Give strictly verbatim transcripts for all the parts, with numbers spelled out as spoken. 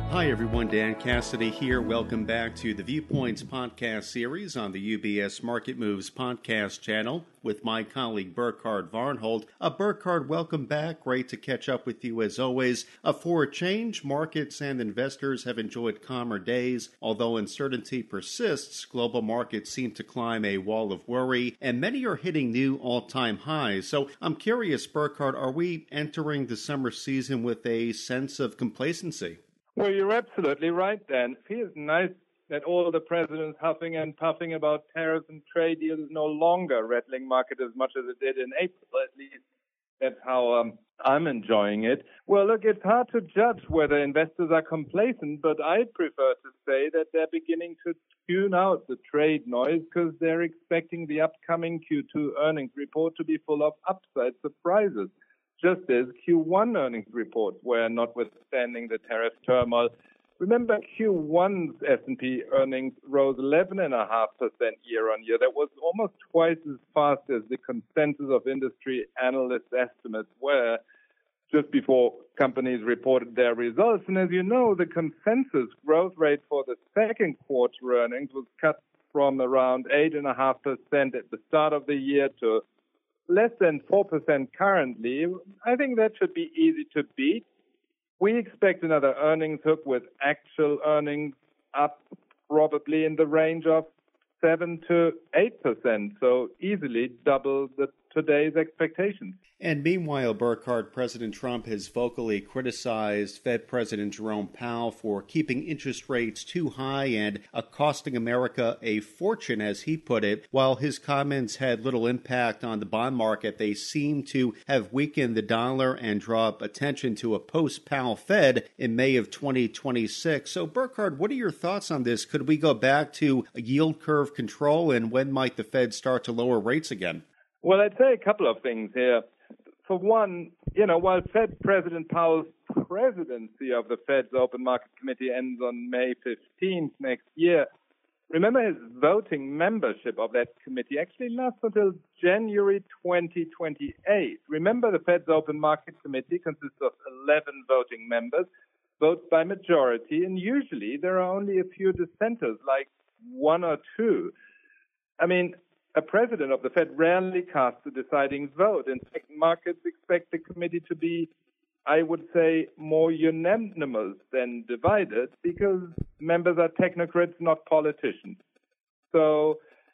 Hi everyone, Dan Cassidy here. Welcome back to the Viewpoints podcast series on the U B S Market Moves podcast channel with my colleague Burkhard Varnholt. Uh, Burkhard, welcome back. Great to catch up with you as always. Uh, for a change, markets and investors have enjoyed calmer days. Although uncertainty persists, global markets seem to climb a wall of worry, and many are hitting new all-time highs. So I'm curious, Burkhard, are we entering the summer season with a sense of complacency? Well, you're absolutely right, Dan. It feels nice that all the presidents huffing and puffing about tariffs and trade deals is no longer rattling market as much as it did in April. At least that's how um, I'm enjoying it. Well, look, it's hard to judge whether investors are complacent, but I prefer to say that they're beginning to tune out the trade noise because they're expecting the upcoming Q two earnings report to be full of upside surprises, just as Q one earnings reports were, notwithstanding the tariff turmoil. Remember, Q one's S and P earnings rose eleven point five percent year on year. That was almost twice as fast as the consensus of industry analyst estimates were just before companies reported their results. And as you know, the consensus growth rate for the second quarter earnings was cut from around eight point five percent at the start of the year to less than four percent currently. I think that should be easy to beat. We expect another earnings hook with actual earnings up probably in the range of seven to eight percent, so easily double the today's expectations. And meanwhile, Burkhard, President Trump has vocally criticized Fed President Jerome Powell for keeping interest rates too high and uh, costing America a fortune, as he put it. While his comments had little impact on the bond market, they seem to have weakened the dollar and draw up attention to a post-Powell Fed in May of twenty twenty-six. So, Burkhard, what are your thoughts on this? Could we go back to a yield curve control, and when might the Fed start to lower rates again? Well, I'd say a couple of things here. For one, you know, while Fed President Powell's presidency of the Fed's Open Market Committee ends on May fifteenth next year, remember his voting membership of that committee actually lasts until January twenty twenty-eight. Remember, the Fed's Open Market Committee consists of eleven voting members, votes by majority, and usually there are only a few dissenters, like one or two. I mean, a president of the Fed rarely casts a deciding vote. In fact, markets expect the committee to be, I would say, more unanimous than divided because members are technocrats, not politicians. So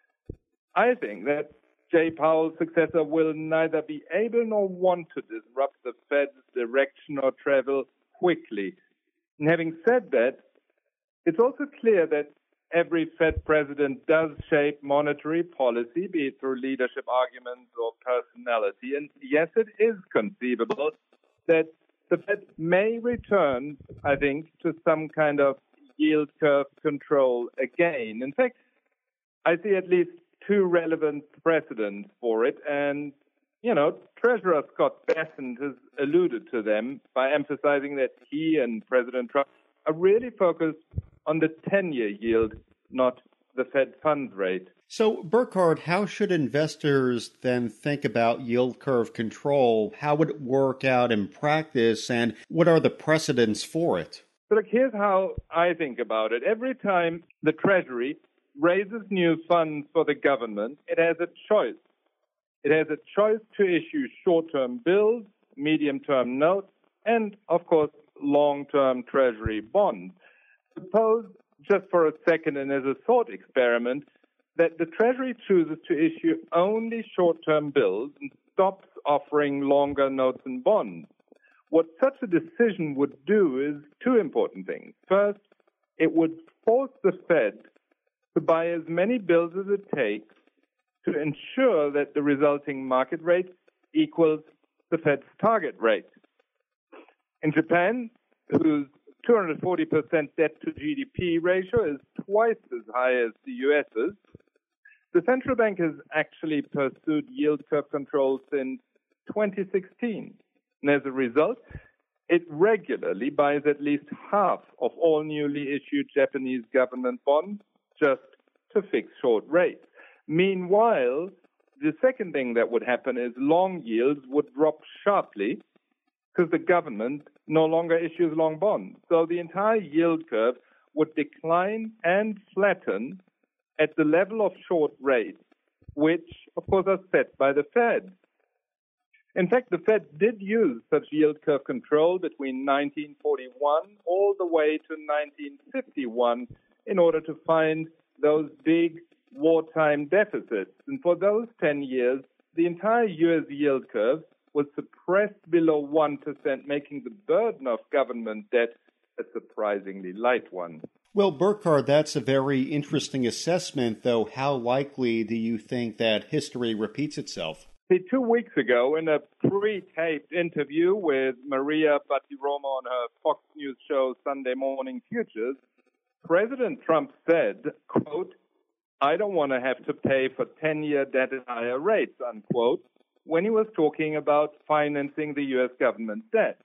I think that Jay Powell's successor will neither be able nor want to disrupt the Fed's direction or travel quickly. And having said that, it's also clear that every Fed president does shape monetary policy, be it through leadership arguments or personality. And yes, it is conceivable that the Fed may return, I think, to some kind of yield curve control again. In fact, I see at least two relevant precedents for it. And, you know, Treasurer Scott Bessent has alluded to them by emphasizing that he and President Trump are really focused on the ten-year yield, not the Fed funds rate. So, Burkhard, how should investors then think about yield curve control? How would it work out in practice, and what are the precedents for it? So, look, here's how I think about it. Every time the Treasury raises new funds for the government, it has a choice. It has a choice to issue short-term bills, medium-term notes, and, of course, long-term Treasury bonds. Suppose, just for a second and as a thought experiment, that the Treasury chooses to issue only short-term bills and stops offering longer notes and bonds. What such a decision would do is two important things. First, it would force the Fed to buy as many bills as it takes to ensure that the resulting market rate equals the Fed's target rate. In Japan, whose two hundred forty percent debt to G D P ratio is twice as high as the U S's, the central bank has actually pursued yield curve control since twenty sixteen. And as a result, it regularly buys at least half of all newly issued Japanese government bonds just to fix short rates. Meanwhile, the second thing that would happen is long yields would drop sharply, because the government no longer issues long bonds. So the entire yield curve would decline and flatten at the level of short rates, which, of course, are set by the Fed. In fact, the Fed did use such yield curve control between nineteen forty-one all the way to nineteen fifty-one in order to find those big wartime deficits. And for those ten years, the entire U S yield curve was suppressed below one percent, making the burden of government debt a surprisingly light one. Well, Burkhard, that's a very interesting assessment, though. How likely do you think that history repeats itself? See, two weeks ago, in a pre-taped interview with Maria Bartiromo on her Fox News show Sunday Morning Futures, President Trump said, quote, "I don't want to have to pay for ten-year debt at higher rates," unquote, when he was talking about financing the U S government debt.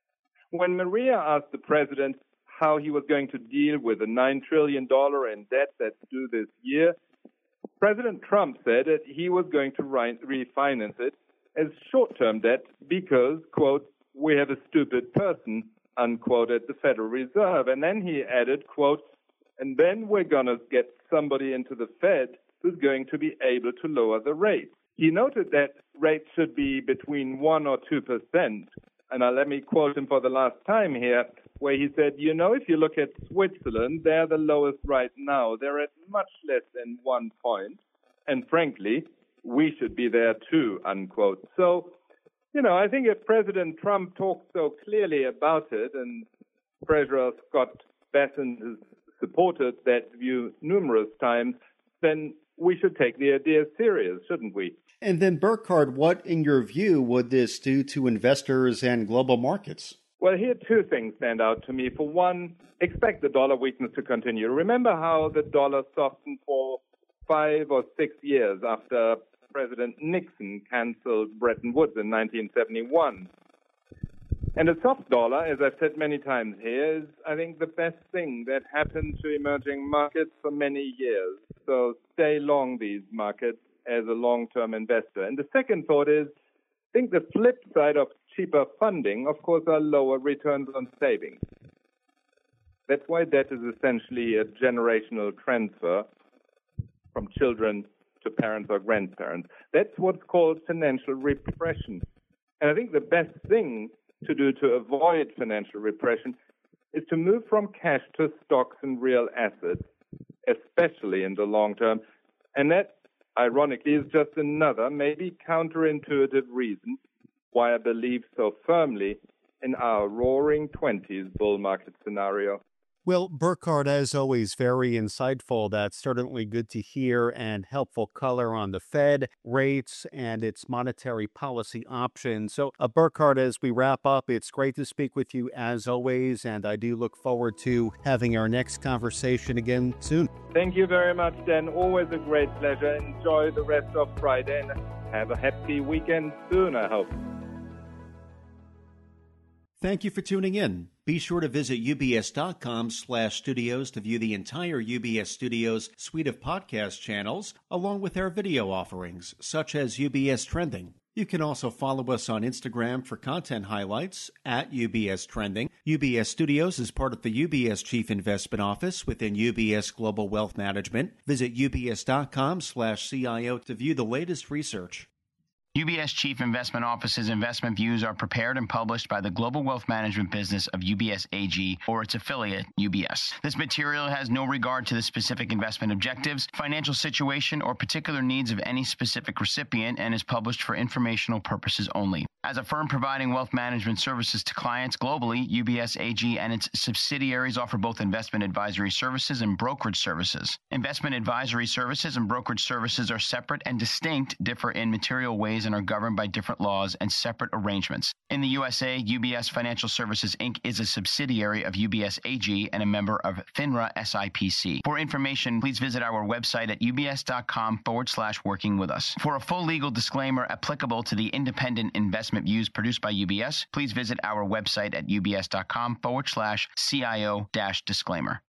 When Maria asked the president how he was going to deal with the nine trillion dollars in debt that's due this year, President Trump said that he was going to refinance it as short-term debt because, quote, "we have a stupid person," unquote, at the Federal Reserve. And then he added, quote, "and then we're going to get somebody into the Fed who's going to be able to lower the rate." He noted that rates should be between one or two percent. And uh, let me quote him for the last time here, where he said, "You know, if you look at Switzerland, they're the lowest right now. They're at much less than one point. And frankly, we should be there too," unquote. So, you know, I think if President Trump talks so clearly about it, and Treasurer Scott Bessent has supported that view numerous times, then we should take the idea serious, shouldn't we? And then, Burkhard, what, in your view, would this do to investors and global markets? Well, here two things stand out to me. For one, expect the dollar weakness to continue. Remember how the dollar softened for five or six years after President Nixon canceled Bretton Woods in nineteen seventy-one. And a soft dollar, as I've said many times here, is, I think, the best thing that happened to emerging markets for many years. So stay long these markets as a long-term investor. And the second thought is, I think the flip side of cheaper funding, of course, are lower returns on savings. That's why debt is essentially a generational transfer from children to parents or grandparents. That's what's called financial repression. And I think the best thing to do to avoid financial repression is to move from cash to stocks and real assets, especially in the long term. And that, ironically, is just another, maybe counterintuitive reason why I believe so firmly in our roaring twenties bull market scenario. Well, Burkhard, as always, very insightful. That's certainly good to hear, and helpful color on the Fed, rates, and its monetary policy options. So, uh, Burkhard, as we wrap up, it's great to speak with you as always, and I do look forward to having our next conversation again soon. Thank you very much, Dan. Always a great pleasure. Enjoy the rest of Friday and have a happy weekend soon, I hope. Thank you for tuning in. Be sure to visit ubs.com slash studios to view the entire U B S Studios suite of podcast channels, along with our video offerings, such as U B S Trending. You can also follow us on Instagram for content highlights at U B S Trending. U B S Studios is part of the U B S Chief Investment Office within U B S Global Wealth Management. Visit ubs.com slash CIO to view the latest research. U B S Chief Investment Office's investment views are prepared and published by the global wealth management business of U B S A G or its affiliate, U B S. This material has no regard to the specific investment objectives, financial situation, or particular needs of any specific recipient and is published for informational purposes only. As a firm providing wealth management services to clients globally, U B S A G and its subsidiaries offer both investment advisory services and brokerage services. Investment advisory services and brokerage services are separate and distinct, differ in material ways, and are governed by different laws and separate arrangements. In the U S A, U B S Financial Services, Incorporated is a subsidiary of U B S A G and a member of FINRA S I P C. For information, please visit our website at ubs.com forward slash working with us. For a full legal disclaimer applicable to the independent investment views produced by U B S, please visit our website at ubs.com forward slash CIO dash disclaimer.